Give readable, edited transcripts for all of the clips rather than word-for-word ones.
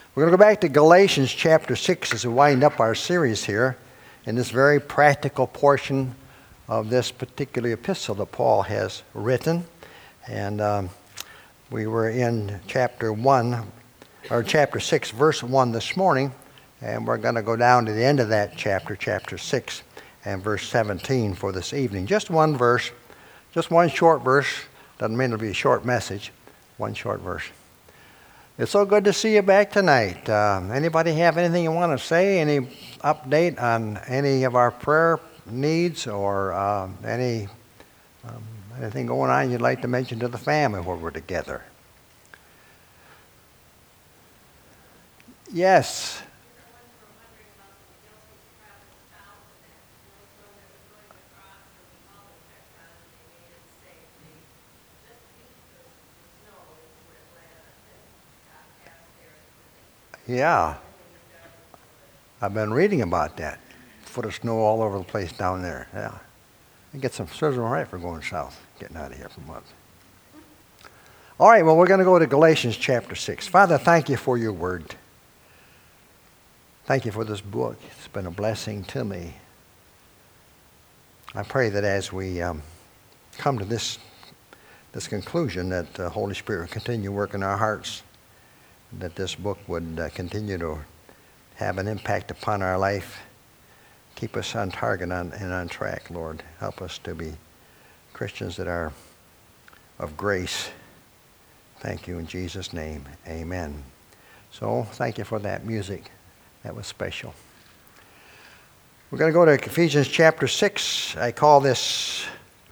We're going to go back to Galatians chapter 6 as we wind up our series here in this very practical portion of this particular epistle that Paul has written. And we were in chapter 6, verse 1 this morning, and we're going to go down to the end of that chapter 6, and verse 17 for this evening. Just one verse, just one short verse. Doesn't mean it'll be a short message, one short verse. It's so good to see you back tonight. Anybody have anything you want to say? Any update on any of our prayer needs or anything going on you'd like to mention to the family while we're together? Yes. Yeah, I've been reading about that. Foot of snow all over the place down there. Yeah, you get some serves them right for going south, getting out of here for months. All right, well, we're going to go to Galatians chapter 6. Father, thank you for your word. Thank you for this book. It's been a blessing to me. I pray that as we come to this conclusion, that the Holy Spirit will continue working our hearts, that this book would continue to have an impact upon our life. Keep us on target and on track, Lord. Help us to be Christians that are of grace. Thank you in Jesus' name. Amen. So thank you for that music. That was special. We're going to go to Ephesians chapter 6. I call this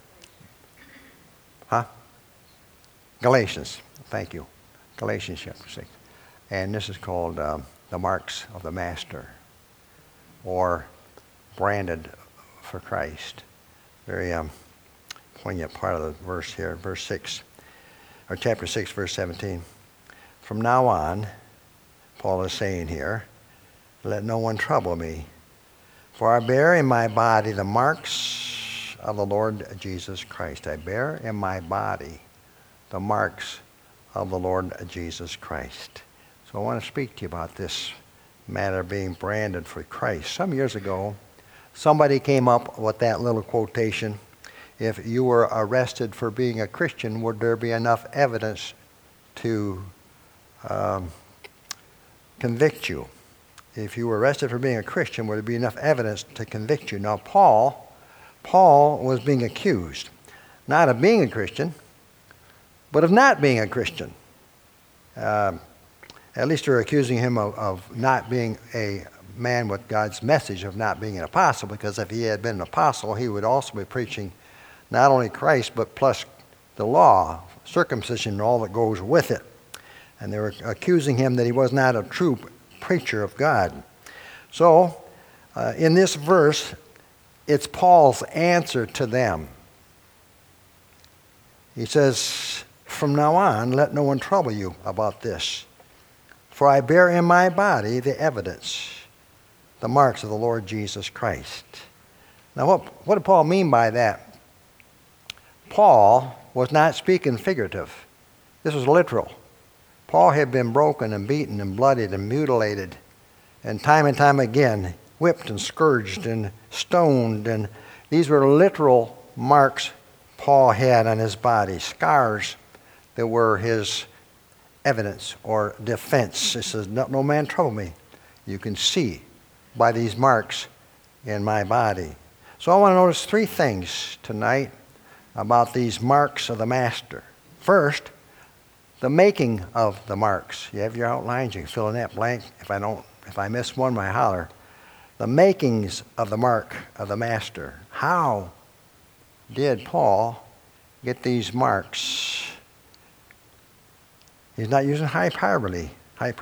Galatians. Thank you. Galatians chapter 6. And this is called the marks of the master, or branded for Christ. Very poignant part of the verse here, verse 6, or chapter 6, verse 17. From now on, Paul is saying here, let no one trouble me, for I bear in my body the marks of the Lord Jesus Christ. I bear in my body the marks of the Lord Jesus Christ. So I want to speak to you about this matter of being branded for Christ. Some years ago, somebody came up with that little quotation, if you were arrested for being a Christian, would there be enough evidence to convict you? If you were arrested for being a Christian, would there be enough evidence to convict you? Now, Paul was being accused, not of being a Christian, but of not being a Christian. At least they're accusing him of not being a man with God's message, of not being an apostle, because if he had been an apostle, he would also be preaching not only Christ, but plus the law, circumcision, and all that goes with it. And they were accusing him that he was not a true preacher of God. So, in this verse, it's Paul's answer to them. He says, from now on, let no one trouble you about this. For I bear in my body the evidence, the marks of the Lord Jesus Christ. Now, what did Paul mean by that? Paul was not speaking figurative. This was literal. Paul had been broken and beaten and bloodied and mutilated, and time again, whipped and scourged and stoned. And these were literal marks Paul had on his body, scars that were his evidence or defense. It says, no man trouble me. You can see by these marks in my body. So I want to notice three things tonight about these marks of the master. First, the making of the marks. You have your outlines, you can fill in that blank. If I miss one, I holler. The makings of the mark of the master. How did Paul get these marks? He's not using hyperbole.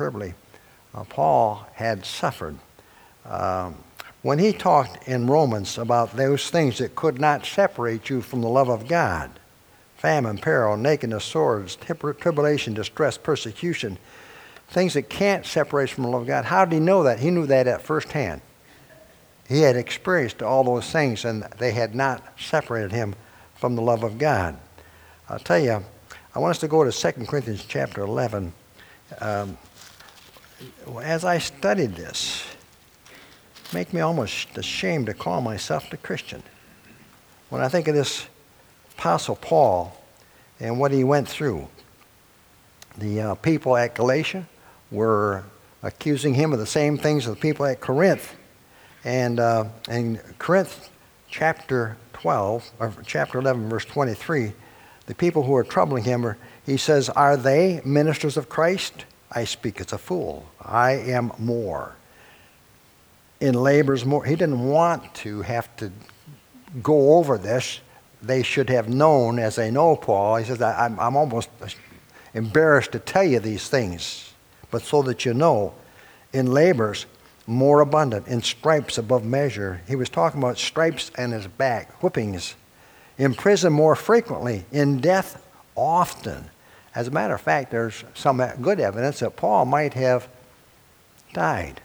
Paul had suffered. When he talked in Romans about those things that could not separate you from the love of God, famine, peril, nakedness, swords, tribulation, distress, persecution, things that can't separate from the love of God, how did he know that? He knew that at first hand. He had experienced all those things, and they had not separated him from the love of God. I'll tell you, I want us to go to 2 Corinthians chapter 11. as I studied this, make me almost ashamed to call myself a Christian. When I think of this Apostle Paul and what he went through, the people at Galatia were accusing him of the same things as the people at Corinth. And in Corinth chapter 12, or chapter 11, verse 23, the people who are troubling him, he says, are they ministers of Christ? I speak as a fool. I am more. In labors more. He didn't want to have to go over this. They should have known, as they know Paul. He says, I'm almost embarrassed to tell you these things, but so that you know, in labors more abundant, in stripes above measure. He was talking about stripes on his back, whippings. In prison more frequently, in death often. As a matter of fact, there's some good evidence that Paul might have died,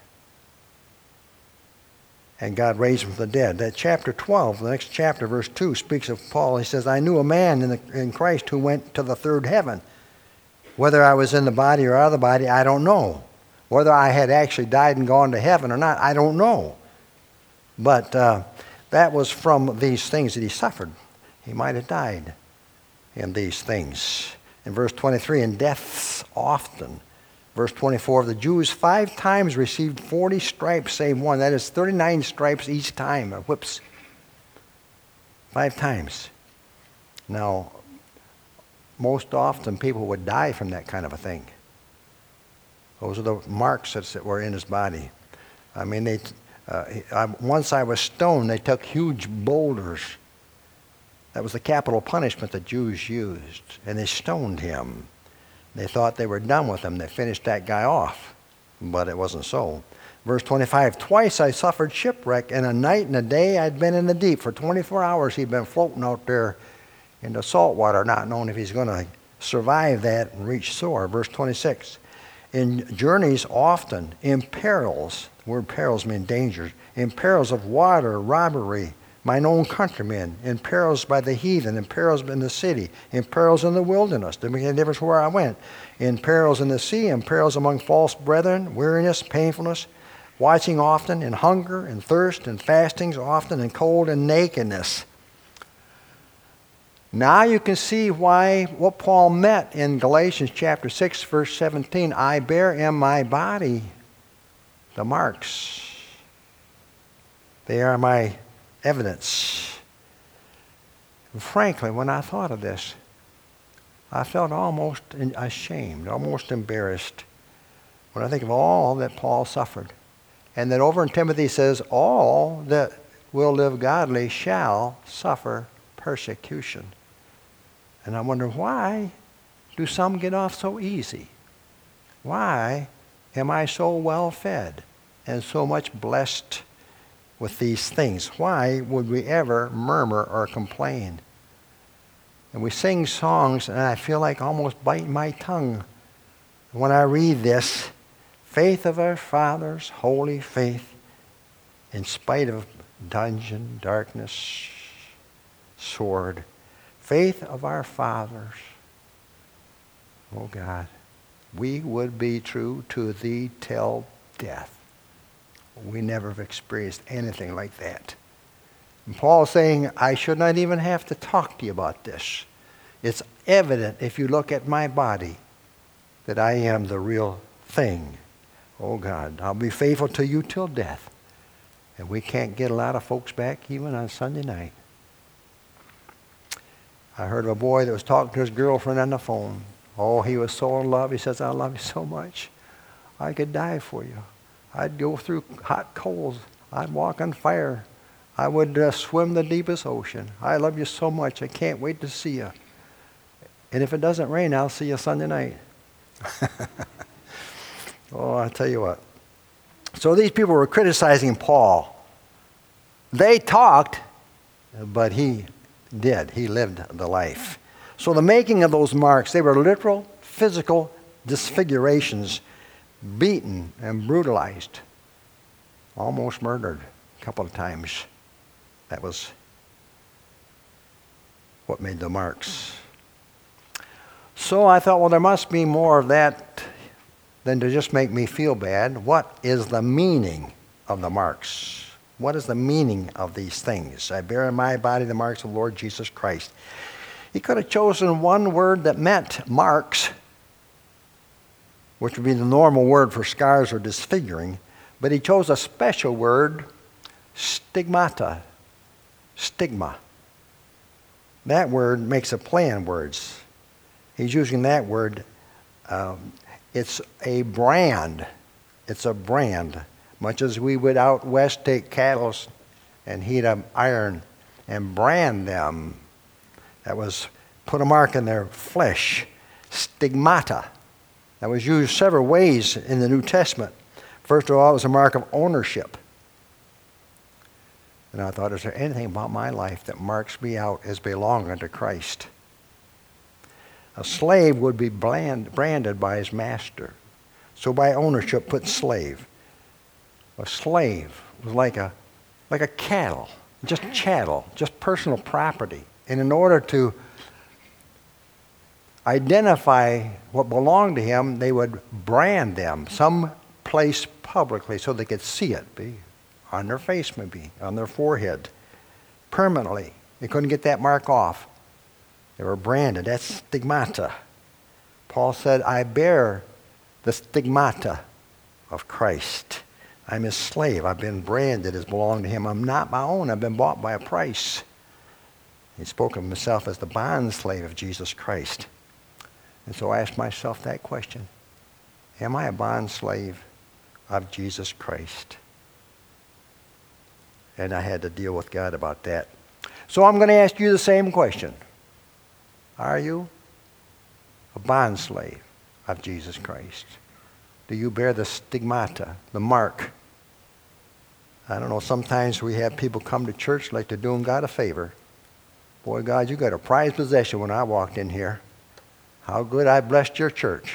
and God raised him from the dead. That chapter 12, the next chapter, verse 2, speaks of Paul. He says, I knew a man in Christ who went to the third heaven. Whether I was in the body or out of the body, I don't know. Whether I had actually died and gone to heaven or not, I don't know. But that was from these things that he suffered. He might have died in these things. In verse 23, in deaths often. Verse 24, the Jews 5 times received 40 stripes, save one. That is 39 stripes each time, whips. 5 times. Now, most often people would die from that kind of a thing. Those are the marks that were in his body. I mean, once I was stoned, they took huge boulders. That was the capital punishment the Jews used, and they stoned him. They thought they were done with him. They finished that guy off, but it wasn't so. Verse 25, twice I suffered shipwreck, and a night and a day I'd been in the deep. For 24 hours he'd been floating out there in the salt water, not knowing if he's going to survive that and reach shore. Verse 26, in journeys often, in perils, the word perils mean dangers, in perils of water, robbery, mine own countrymen, in perils by the heathen, in perils in the city, in perils in the wilderness. Didn't make any difference where I went. In perils in the sea, in perils among false brethren, weariness, painfulness, watching often, in hunger, in thirst, in fastings often, in cold and nakedness. Now you can see what Paul meant in Galatians chapter 6, verse 17. I bear in my body the marks. They are my evidence. And frankly, when I thought of this, I felt almost ashamed, almost embarrassed when I think of all that Paul suffered. And that over in Timothy says, all that will live godly shall suffer persecution. And I wonder, why do some get off so easy? Why am I so well fed and so much blessed with these things? Why would we ever murmur or complain? And we sing songs, and I feel like almost biting my tongue when I read this. Faith of our fathers, holy faith, in spite of dungeon, darkness, sword. Faith of our fathers. Oh God, we would be true to thee till death. We never have experienced anything like that. And Paul's saying, I should not even have to talk to you about this. It's evident if you look at my body that I am the real thing. Oh God, I'll be faithful to you till death. And we can't get a lot of folks back even on Sunday night. I heard of a boy that was talking to his girlfriend on the phone. Oh, he was so in love. He says, I love you so much. I could die for you. I'd go through hot coals. I'd walk on fire. I would swim the deepest ocean. I love you so much. I can't wait to see you. And if it doesn't rain, I'll see you Sunday night. Oh, I'll tell you what. So these people were criticizing Paul. They talked, but he did. He lived the life. So the making of those marks, they were literal, physical disfigurations, beaten and brutalized, almost murdered a couple of times. That was what made the marks. So I thought, well, there must be more of that than to just make me feel bad. What is the meaning of the marks? What is the meaning of these things? I bear in my body the marks of the Lord Jesus Christ. He could have chosen one word that meant marks, which would be the normal word for scars or disfiguring, but he chose a special word, stigmata, stigma. That word makes a play on words. He's using that word. It's a brand. It's a brand. Much as we would out west take cattle and heat up iron and brand them. That was put a mark in their flesh. Stigmata. That was used several ways in the New Testament. First of all, it was a mark of ownership. And I thought, is there anything about my life that marks me out as belonging to Christ? A slave would be branded by his master. So by ownership, put slave. A slave was like a cattle, just chattel, just personal property. And in order to identify what belonged to him, they would brand them someplace publicly so they could see it, be on their face maybe, on their forehead, permanently. They couldn't get that mark off. They were branded. That's stigmata. Paul said, I bear the stigmata of Christ. I'm his slave. I've been branded as belonging to him. I'm not my own. I've been bought by a price. He spoke of himself as the bond slave of Jesus Christ. And so I asked myself that question. Am I a bond slave of Jesus Christ? And I had to deal with God about that. So I'm going to ask you the same question. Are you a bond slave of Jesus Christ? Do you bear the stigmata, the mark? I don't know, sometimes we have people come to church like they're doing God a favor. Boy, God, you got a prized possession when I walked in here. How good I blessed your church.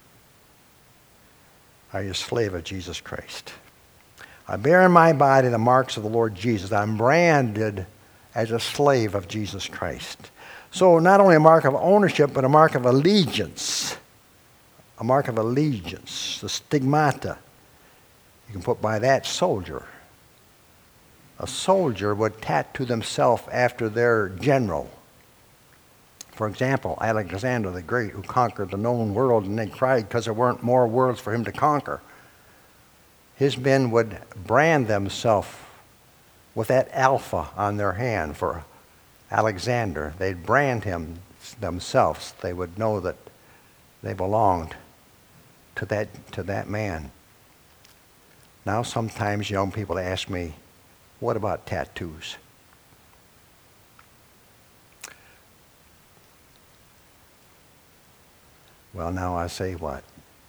Are you a slave of Jesus Christ? I bear in my body the marks of the Lord Jesus. I'm branded as a slave of Jesus Christ. So not only a mark of ownership, but a mark of allegiance. A mark of allegiance, the stigmata. You can put by that soldier. A soldier would tattoo themselves after their general. For example, Alexander the Great, who conquered the known world, and they cried because there weren't more worlds for him to conquer. His men would brand themselves with that alpha on their hand for Alexander. They'd brand him themselves. They would know that they belonged to that man. Now sometimes young people ask me, what about tattoos? Well, now I say what?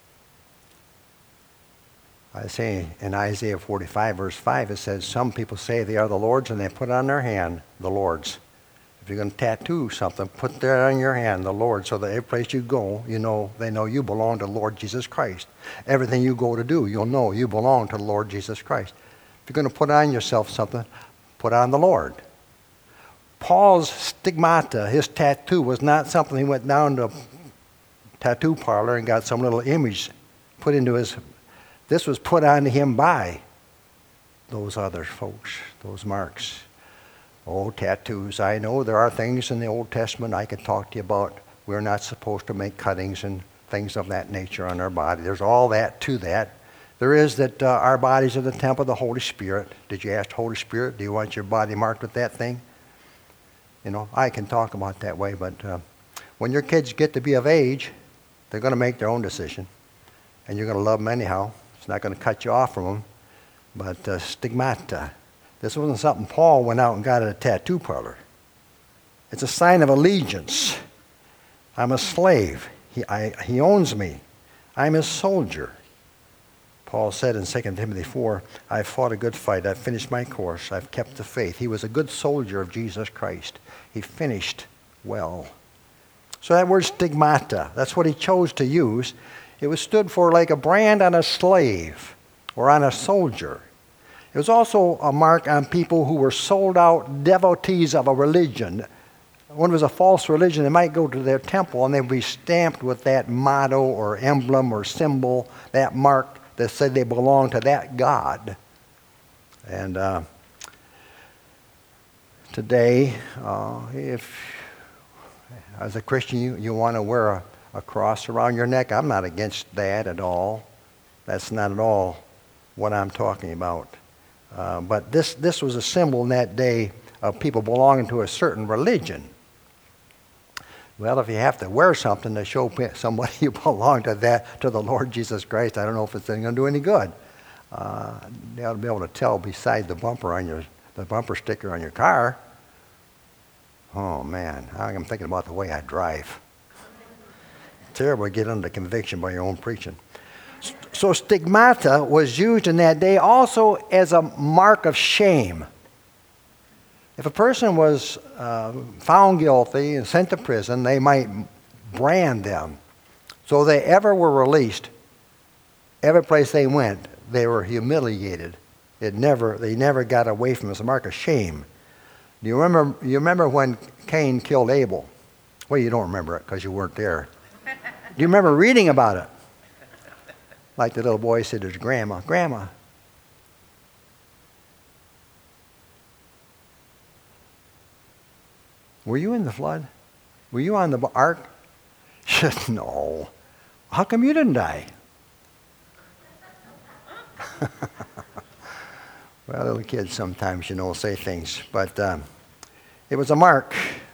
I say in Isaiah 45, verse 5, it says, some people say they are the Lord's, and they put on their hand the Lord's. If you're going to tattoo something, put that on your hand, the Lord, so that every place you go, they know you belong to the Lord Jesus Christ. Everything you go to do, you'll know you belong to the Lord Jesus Christ. If you're going to put on yourself something, put on the Lord. Paul's stigmata, his tattoo, was not something he went down to a tattoo parlor and got some little image put into his. This was put on him by those other folks, those marks. Oh, tattoos. I know there are things in the Old Testament I could talk to you about. We're not supposed to make cuttings and things of that nature on our body. There's all that to that. There is that our bodies are the temple of the Holy Spirit. Did you ask the Holy Spirit, do you want your body marked with that thing? I can talk about that way, but when your kids get to be of age, they're going to make their own decision. And you're going to love them anyhow. It's not going to cut you off from them. But stigmata. This wasn't something Paul went out and got at a tattoo parlor. It's a sign of allegiance. I'm a slave. He owns me. I'm his soldier. Paul said in 2 Timothy 4, I've fought a good fight. I've finished my course. I've kept the faith. He was a good soldier of Jesus Christ. He finished well. So that word stigmata, that's what he chose to use. It was stood for like a brand on a slave or on a soldier. It was also a mark on people who were sold out devotees of a religion. when it was a false religion, they might go to their temple and they'd be stamped with that motto or emblem or symbol, that mark that said they belong to that god. And today, if as a Christian you want to wear a cross around your neck, I'm not against that at all. That's not at all what I'm talking about. But this was a symbol in that day of people belonging to a certain religion. Well, if you have to wear something to show somebody you belong to the Lord Jesus Christ, I don't know if it's going to do any good. They ought to be able to tell beside the bumper sticker on your car. Oh man, I'm thinking about the way I drive. Terrible to get under conviction by your own preaching. So stigmata was used in that day also as a mark of shame. If a person was found guilty and sent to prison, they might brand them. So they ever were released, every place they went, they were humiliated. They never got away from it. It's a mark of shame. Do you remember when Cain killed Abel? Well, you don't remember it because you weren't there. Do you remember reading about it? Like the little boy said to his grandma, "Grandma, were you in the flood? Were you on the ark?" She said, "No." "How come you didn't die?" Well, little kids sometimes, say things. But it was a mark.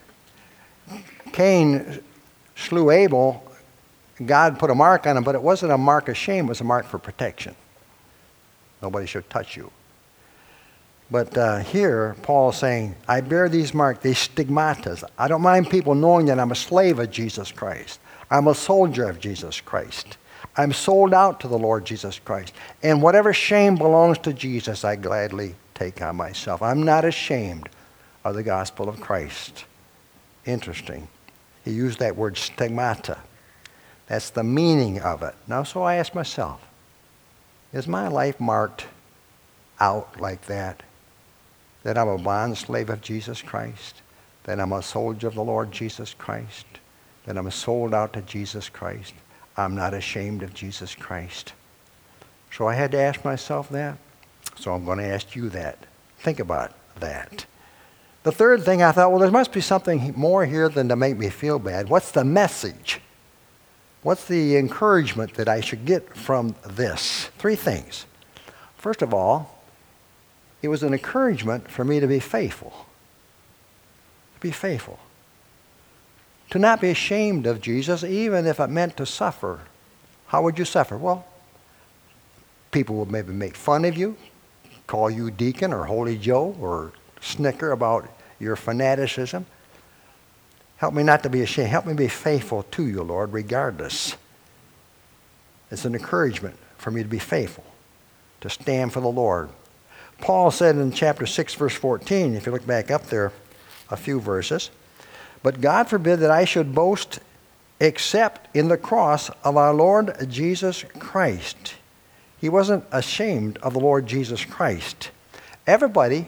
Cain slew Abel. God put a mark on him, but it wasn't a mark of shame. It was a mark for protection. Nobody should touch you. But here, Paul is saying, I bear these marks, these stigmatas. I don't mind people knowing that I'm a slave of Jesus Christ. I'm a soldier of Jesus Christ. I'm sold out to the Lord Jesus Christ. And whatever shame belongs to Jesus, I gladly take on myself. I'm not ashamed of the gospel of Christ. Interesting. He used that word stigmata. That's the meaning of it. Now, so I ask myself, is my life marked out like that? That I'm a bond slave of Jesus Christ? That I'm a soldier of the Lord Jesus Christ? That I'm sold out to Jesus Christ? I'm not ashamed of Jesus Christ. So I had to ask myself that. So I'm going to ask you that. Think about that. The third thing I thought, well, there must be something more here than to make me feel bad. What's the message? What's the encouragement that I should get from this? Three things. First of all, it was an encouragement for me to be faithful. To be faithful. To not be ashamed of Jesus, even if it meant to suffer. How would you suffer? Well, people would maybe make fun of you, call you deacon or holy Joe, or snicker about your fanaticism. Help me not to be ashamed. Help me be faithful to you, Lord, regardless. It's an encouragement for me to be faithful, to stand for the Lord. Paul said in chapter 6, verse 14, if you look back up there a few verses, but God forbid that I should boast except in the cross of our Lord Jesus Christ. He wasn't ashamed of the Lord Jesus Christ. Everybody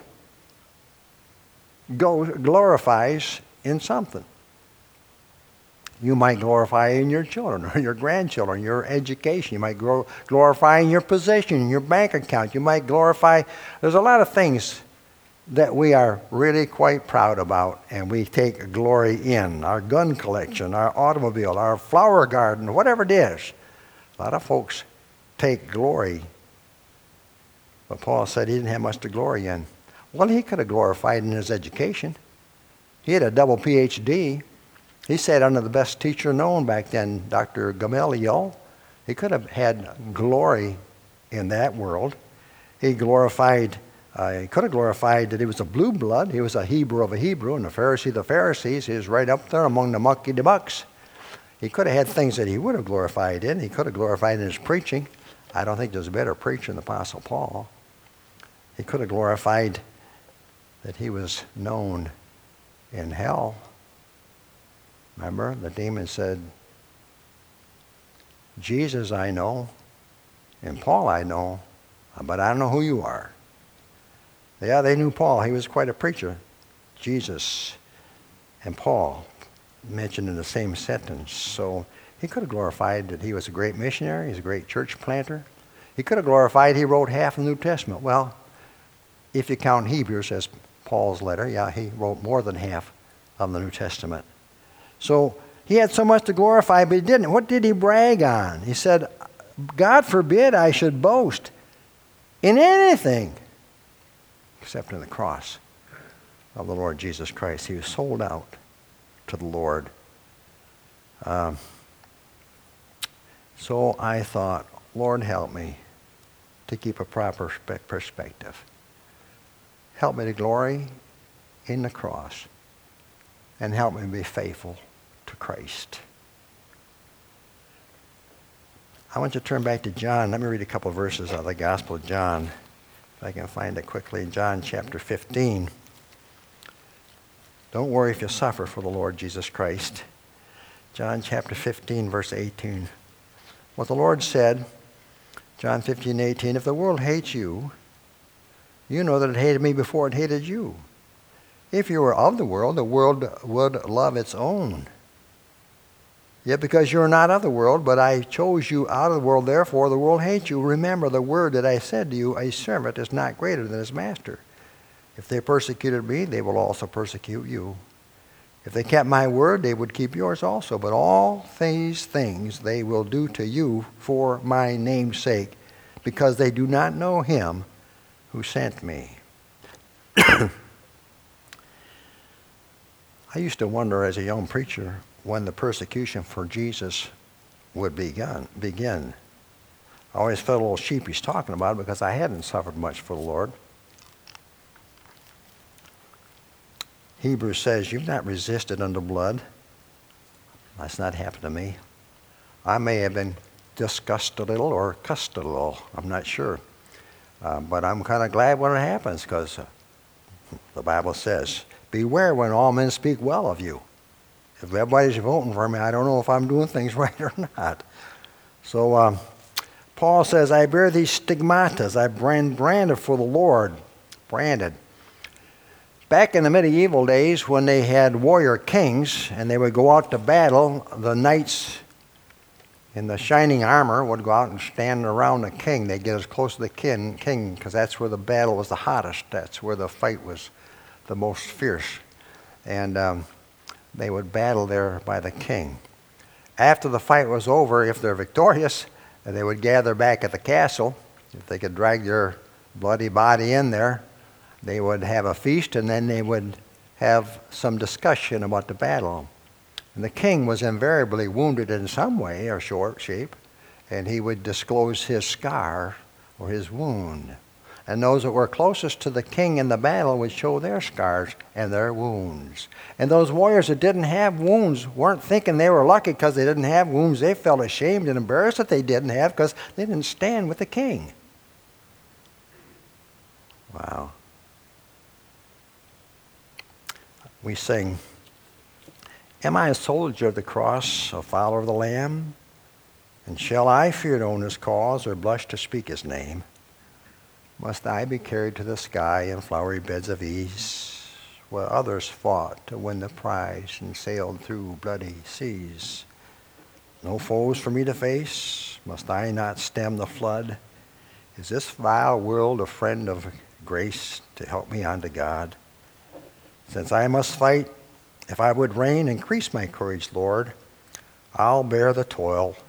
glorifies in something. You might glorify in your children or your grandchildren, your education. You might glorify in your position, in your bank account. You might glorify. There's a lot of things that we are really quite proud about and we take glory in. Our gun collection, our automobile, our flower garden, whatever it is. A lot of folks take glory. But Paul said he didn't have much to glory in. Well, he could have glorified in his education. He had a double PhD. He sat under the best teacher known back then, Dr. Gamaliel. He could have had glory in that world. He could have glorified that he was a blue blood. He was a Hebrew of a Hebrew, and a Pharisee of the Pharisees. He was right up there among the mucky-de-bucks. He could have had things that he would have glorified in. He could have glorified in his preaching. I don't think there's a better preacher than the Apostle Paul. He could have glorified that he was known in hell. Remember, the demon said, Jesus I know, and Paul I know, but I don't know who you are. Yeah, they knew Paul. He was quite a preacher. Jesus, and Paul mentioned in the same sentence. So he could have glorified that he was a great missionary, he's a great church planter. He could have glorified he wrote half the New Testament. Well, if you count Hebrews as Paul's letter, yeah, he wrote more than half of the New Testament. So he had so much to glorify, but he didn't. What did he brag on? He said, God forbid I should boast in anything except in the cross of the Lord Jesus Christ. He was sold out to the Lord. So I thought, Lord, help me to keep a proper perspective. Help me to glory in the cross, and help me to be faithful to Christ. I want you to turn back to John. Let me read a couple of verses out of the Gospel of John, if I can find it quickly. John chapter 15. Don't worry if you suffer for the Lord Jesus Christ. John chapter 15, verse 18. What the Lord said, John 15, 18, if the world hates you, you know that it hated me before it hated you. If you were of the world would love its own. Yet because you are not of the world, but I chose you out of the world, therefore the world hates you. Remember the word that I said to you, a servant is not greater than his master. If they persecuted me, they will also persecute you. If they kept my word, they would keep yours also. But all these things they will do to you for my name's sake, because they do not know him who sent me. I used to wonder as a young preacher when the persecution for Jesus would begin. I always felt a little sheepish talking about it because I hadn't suffered much for the Lord. Hebrews says, you've not resisted under blood. That's not happened to me. I may have been discussed a little or cussed a little. I'm not sure. But I'm kind of glad when it happens, because the Bible says, beware when all men speak well of you. If everybody's voting for me, I don't know if I'm doing things right or not. So Paul says, I bear these stigmatas. I've branded for the Lord. Branded. Back in the medieval days, when they had warrior kings and they would go out to battle, the knights in the shining armor would go out and stand around the king. They'd get as close to the king because that's where the battle was the hottest. That's where the fight was the most fierce. And they would battle there by the king. After the fight was over, if they're victorious, they would gather back at the castle. If they could drag their bloody body in there, they would have a feast, and then they would have some discussion about the battle. And the king was invariably wounded in some way or shape, and he would disclose his scar or his wound. And those that were closest to the king in the battle would show their scars and their wounds. And those warriors that didn't have wounds weren't thinking they were lucky because they didn't have wounds. They felt ashamed and embarrassed that they didn't have because they didn't stand with the king. Wow. We sing, am I a soldier of the cross, a follower of the Lamb? And shall I fear to own his cause or blush to speak his name? Must I be carried to the sky in flowery beds of ease, where others fought to win the prize and sailed through bloody seas? No foes for me to face? Must I not stem the flood? Is this vile world a friend of grace to help me on to God? Since I must fight, if I would reign, increase my courage, Lord. I'll bear the toil.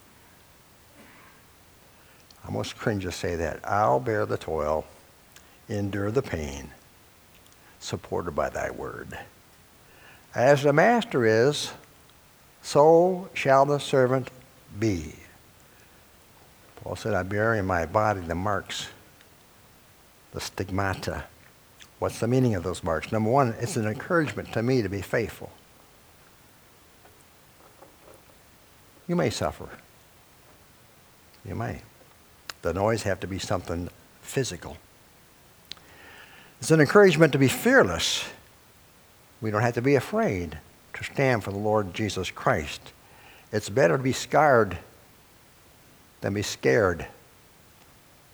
I almost cringe to say that. I'll bear the toil, endure the pain, supported by thy word. As the master is, so shall the servant be. Paul said, I bear in my body the marks, the stigmata. What's the meaning of those marks? Number one, it's an encouragement to me to be faithful. You may suffer. You may. Doesn't always have to be something physical. It's an encouragement to be fearless. We don't have to be afraid to stand for the Lord Jesus Christ. It's better to be scarred than be scared.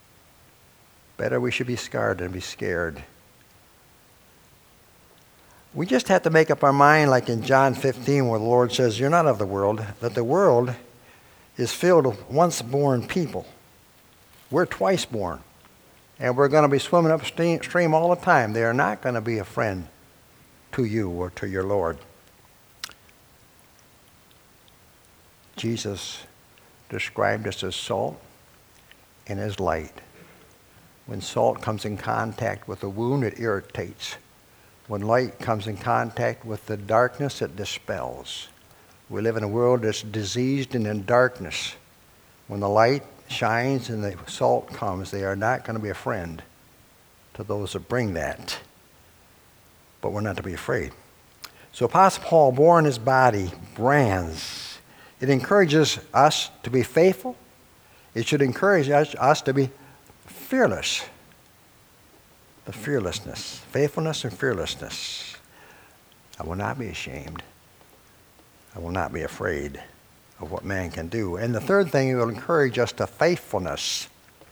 Better we should be scarred than be scared. We just have to make up our mind, like in John 15, where the Lord says, you're not of the world, that the world is filled with once-born people. We're twice born, and we're going to be swimming upstream all the time. They are not going to be a friend to you or to your Lord. Jesus described us as salt and as light. When salt comes in contact with a wound, it irritates. When light comes in contact with the darkness, it dispels. We live in a world that's diseased and in darkness. When the light shines and the salt comes, they are not going to be a friend to those that bring that. But we're not to be afraid. So Apostle Paul bore in his body brands. It encourages us to be faithful. It should encourage us to be fearless. The fearlessness, faithfulness and fearlessness. I will not be ashamed. I will not be afraid of what man can do. And the third thing, it will encourage us to faithfulness.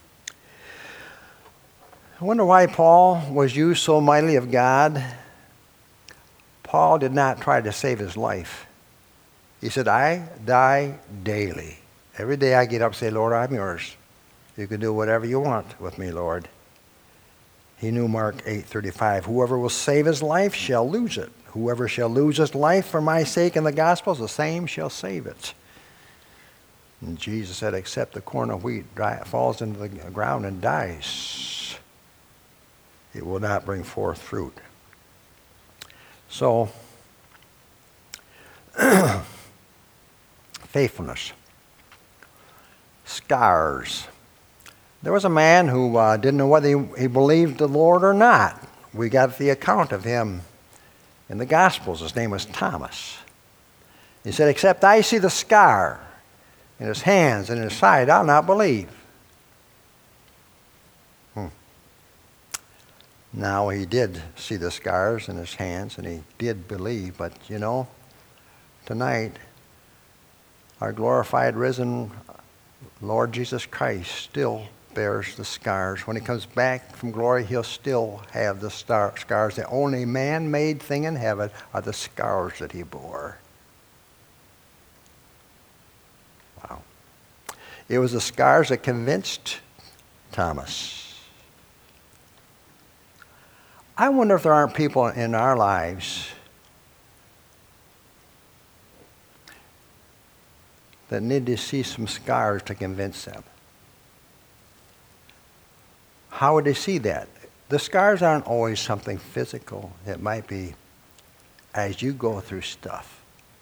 I wonder why Paul was used so mightily of God. Paul did not try to save his life. He said, I die daily. Every day I get up and say, Lord, I'm yours. You can do whatever you want with me, Lord. He knew Mark 8:35. Whoever will save his life shall lose it. Whoever shall lose his life for my sake in the gospel, the same shall save it. And Jesus said, except the corn of wheat falls into the ground and dies, it will not bring forth fruit. So, faithfulness. Scars. There was a man who didn't know whether he believed the Lord or not. We got the account of him in the Gospels. His name was Thomas. He said, except I see the scar in his hands and in his side, I'll not believe. Now he did see the scars in his hands and he did believe, but you know, tonight, our glorified, risen Lord Jesus Christ still bears the scars. When he comes back from glory, he'll still have the scars. The only man-made thing in heaven are the scars that he bore. Wow. It was the scars that convinced Thomas. I wonder if there aren't people in our lives that need to see some scars to convince them. How would they see that? The scars aren't always something physical. It might be as you go through stuff,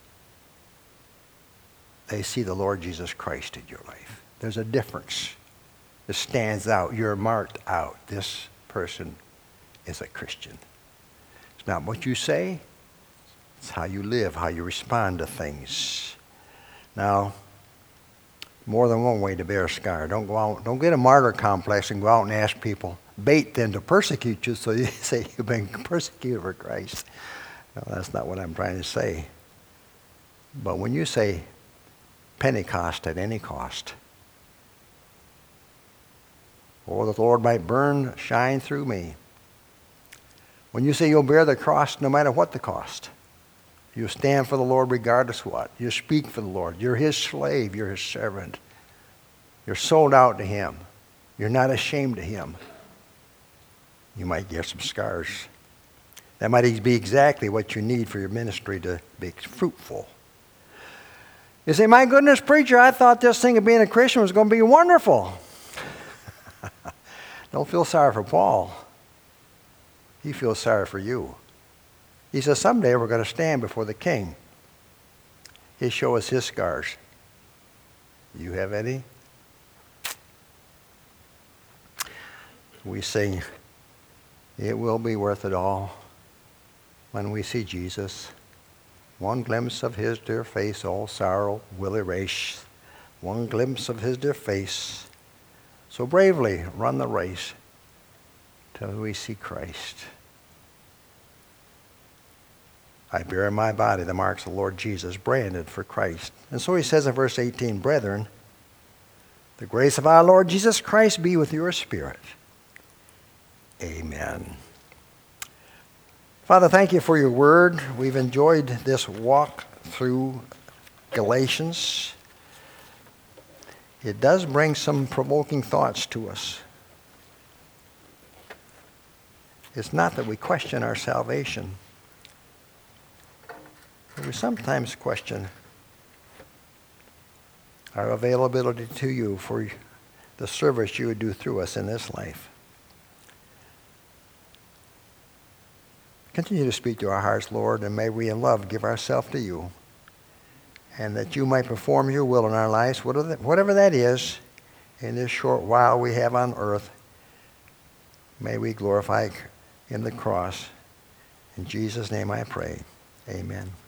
they see the Lord Jesus Christ in your life. There's a difference. It stands out. You're marked out. This person is a Christian. It's not what you say. It's how you live, how you respond to things. Now, more than one way to bear a scar. Don't go out, don't get a martyr complex and go out and ask people, bait them to persecute you so you say you've been persecuted for Christ. No, that's not what I'm trying to say. But when you say Pentecost at any cost, or that the Lord might shine through me. When you say you'll bear the cross no matter what the cost, you stand for the Lord regardless what. You speak for the Lord. You're his slave. You're his servant. You're sold out to him. You're not ashamed of him. You might get some scars. That might be exactly what you need for your ministry to be fruitful. You say, my goodness, preacher, I thought this thing of being a Christian was going to be wonderful. Don't feel sorry for Paul. He feels sorry for you. He says, someday we're going to stand before the king. He'll show us his scars. You have any? We sing, it will be worth it all when we see Jesus. One glimpse of his dear face, all sorrow will erase. One glimpse of his dear face. So bravely run the race till we see Christ. I bear in my body the marks of the Lord Jesus, branded for Christ. And so he says in verse 18, brethren, the grace of our Lord Jesus Christ be with your spirit. Amen. Father, thank you for your word. We've enjoyed this walk through Galatians. It does bring some provoking thoughts to us. It's not that we question our salvation, but we sometimes question our availability to you for the service you would do through us in this life. Continue to speak to our hearts, Lord, and may we in love give ourselves to you, and that you might perform your will in our lives, whatever that is, in this short while we have on earth. May we glorify in the cross. In Jesus' name I pray. Amen.